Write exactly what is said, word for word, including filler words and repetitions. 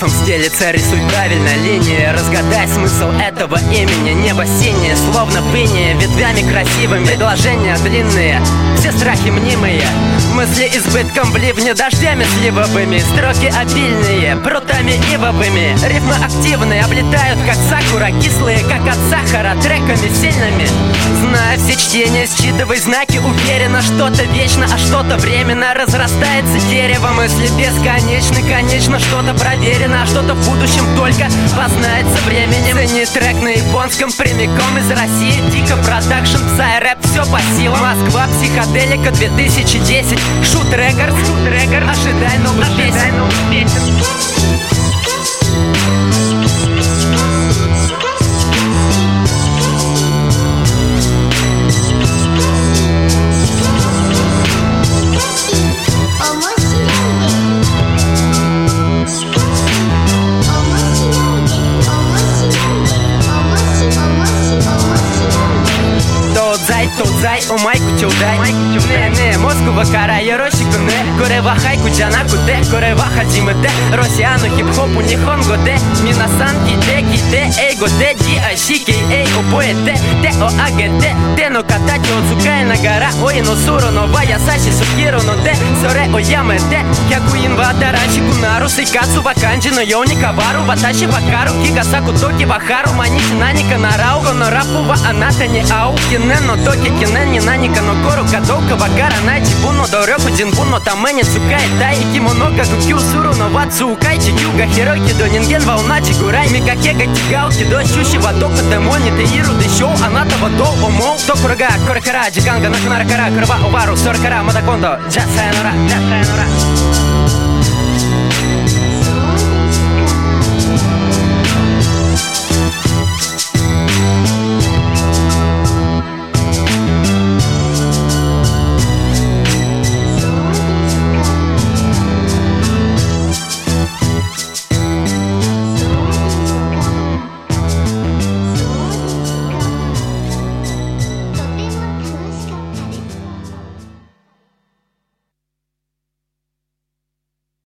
рифом стелится, рисуй правильно линии. Разгадай смысл этого имени. Небо синее, словно пыние, ветвями красивыми, предложения длинные, все страхи мнимые, мысли избытком в ливне, дождями сливовыми, строки обильные, прутами ивовыми, рифмы активные, облетают как сакура, кислые, как от сахара, треками сильными. Зная все чтения, считывай знаки, уверенно, что-то вечно, а что-то временно. Разрастается дерево, мысли бесконечны, конечно, что-то проверено, а что-то в будущем только познается временем. Цени трек на японском прямиком из России, дико продакшн, псай рэп, все по силам. Москва, психоделика, две тысячи десять, шут рекордс, ожидай новых песен. Тудзай, о майку чудай, не не мозгу вакара, ярошику не, корева хайку джанаку де, корева хаджиме де, росиану хип-хопу нихонго де, минасан ките ките, эйго де, ди айшики, эй, обоe де, те о аге де, те но катачи оцукай нагара, ой но суро но ваясаши сукиро но де, соре о яме де, хякуин ва тараши кунару, сейкацу ва канджи но йони кавару, ваташи вакару, кигасаку токи вахару, маничи наника нарау, но рапу ва аната не ау, кине но токи кинен, не наника но кору, кадоука вакара, найчи буно, дорёку джинбун, но тамене цукай, тай, и кимоно, как у кюсуру, но ватсу укай, чичуга, хироки, до нинген, волначи, гурай, микакега, тигалки, до щущи, ватока, демони, те иру, де шоу, аната, вадо, омо, токурага, корекара, джиганга, наканара, кара, крва, овару, сорокара, мадакондо, джа, сайонара, джа, сайонара.